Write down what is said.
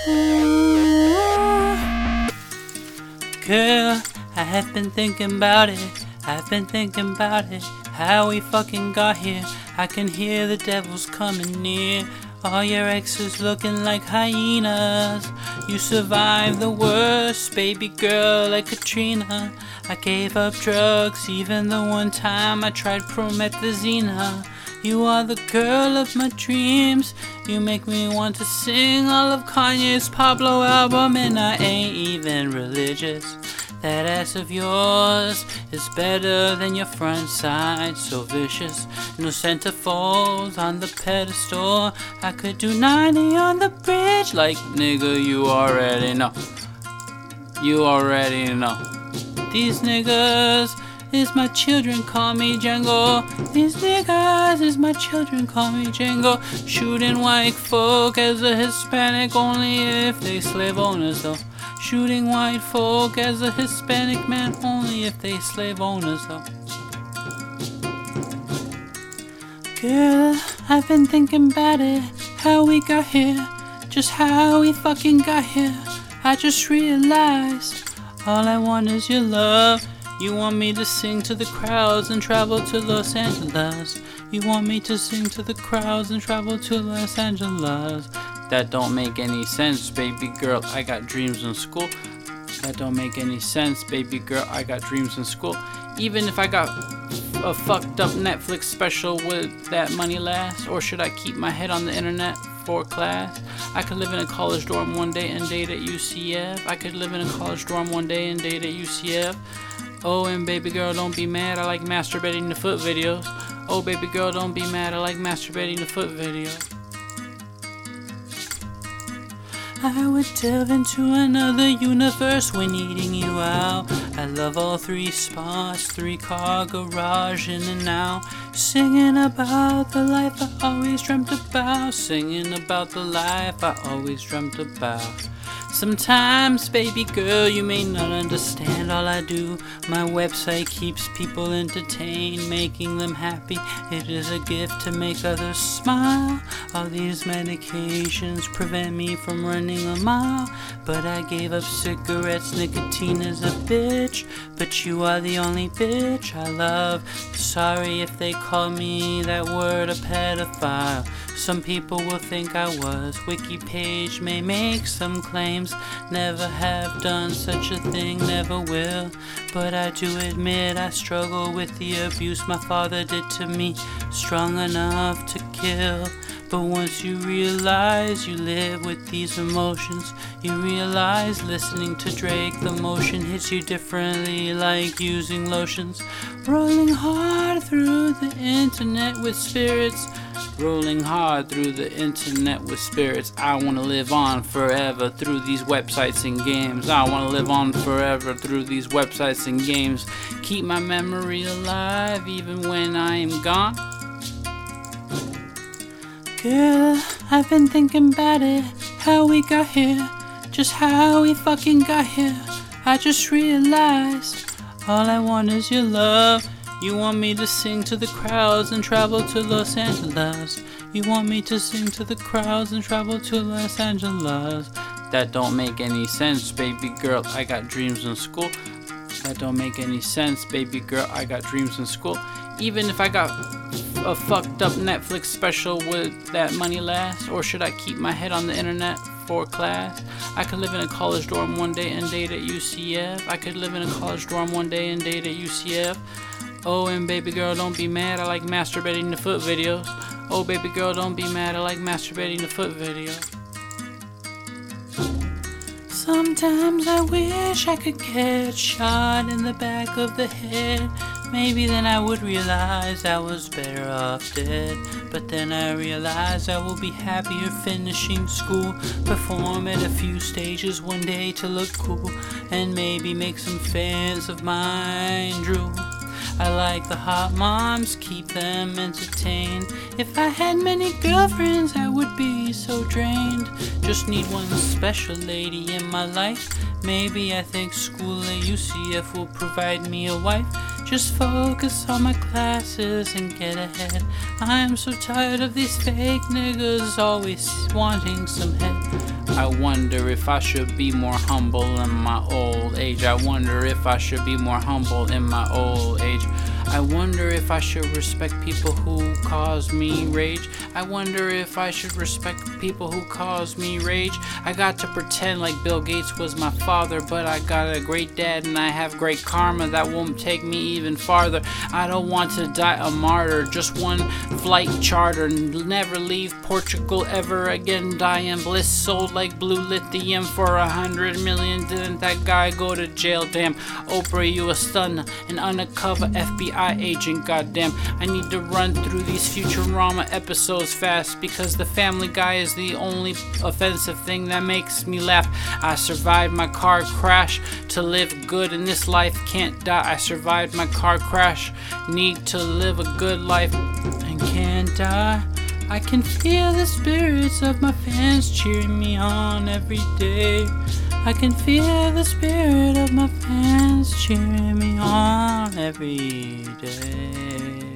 Ooh. Girl, I have been thinking about it. I've been thinking about it. How we fucking got here. I can hear the devils coming near. All your exes looking like hyenas. You survived the worst, baby girl, like Katrina. I gave up drugs, even the one time I tried promethazine. You are the girl of my dreams. You make me want to sing all of Kanye's Pablo album, and I ain't even religious. That ass of yours is better than your front side, so vicious. No centerfolds on the pedestal. I could do 90 on the bridge, like nigga, you already know. You already know. These niggas is my children, call me Django. These niggas is my children, call me Django. Shooting white folk as a Hispanic, only if they slave owners though. Shooting white folk as a Hispanic man, only if they slave owners though. Girl, I've been thinking about it, how we got here, just how we fucking got here. I just realized all I want is your love. You want me to sing to the crowds and travel to Los Angeles. You want me to sing to the crowds and travel to Los Angeles. That don't make any sense, baby girl, I got dreams in school. That don't make any sense, baby girl, I got dreams in school. Even if I got a fucked up Netflix special, would that money last? Or should I keep my head on the internet for class? I could live in a college dorm one day and date at UCF. I could live in a college dorm one day and date at UCF. Oh, and baby girl, don't be mad, I like masturbating to foot videos. Oh, baby girl, don't be mad, I like masturbating to foot videos. I would delve into another universe when eating you out. I love all three spots, 3-car garage in and out. Singing about the life I always dreamt about. Singing about the life I always dreamt about. Sometimes, baby girl, you may not understand all I do. My website keeps people entertained, making them happy. It is a gift to make others smile. All these medications prevent me from running a mile. But I gave up cigarettes, nicotine is a bitch. But you are the only bitch I love. Sorry if they call me that word, a pedophile. Some people will think I was. Wiki page may make some claims. Never have done such a thing, never will. But I do admit I struggle with the abuse my father did to me. Strong enough to kill. But once you realize you live with these emotions, you realize listening to Drake, the motion hits you differently, like using lotions. Rolling hard through the internet with spirits. Rolling hard through the internet with spirits. I wanna live on forever through these websites and games. I wanna live on forever through these websites and games. Keep my memory alive even when I am gone. Girl, I've been thinking about it, how we got here, just how we fucking got here. I just realized all I want is your love. You want me to sing to the crowds and travel to Los Angeles. You want me to sing to the crowds and travel to Los Angeles. That don't make any sense, baby girl, I got dreams in school. That don't make any sense, baby girl, I got dreams in school. Even if I got a fucked up Netflix special, would that money last? Or should I keep my head on the internet for class? I could live in a college dorm one day and date at UCF. I could live in a college dorm one day and date at UCF. Oh, and baby girl, don't be mad, I like masturbating to foot videos. Oh, baby girl, don't be mad, I like masturbating to foot videos. Sometimes I wish I could get shot in the back of the head. Maybe then I would realize I was better off dead. But then I realize I will be happier finishing school. Perform at a few stages one day to look cool. And maybe make some fans of mine drool. I like the hot moms, keep them entertained. If I had many girlfriends, I would be so drained. Just need one special lady in my life. Maybe I think school at UCF will provide me a wife. Just focus on my classes and get ahead. I'm so tired of these fake niggas always wanting some head. I wonder if I should be more humble in my old age. I wonder if I should be more humble in my old age. I wonder if I should respect people who cause me rage. I wonder if I should respect people who cause me rage. I got to pretend like Bill Gates was my father, but I got a great dad and I have great karma that won't take me even farther. I don't want to die a martyr, just one flight charter, never leave Portugal ever again, die in bliss, sold like blue lithium for 100 million. Didn't that guy go to jail? Damn, Oprah, you a stunner, an undercover FBI agent, goddamn. I need to run through these Futurama episodes fast because the Family Guy is the only offensive thing that makes me laugh. I survived my car crash to live good in this life, can't die. I survived my car crash, need to live a good life and can't die. I can feel the spirits of my fans cheering me on every day. I can feel the spirit of my fans cheering me on every day.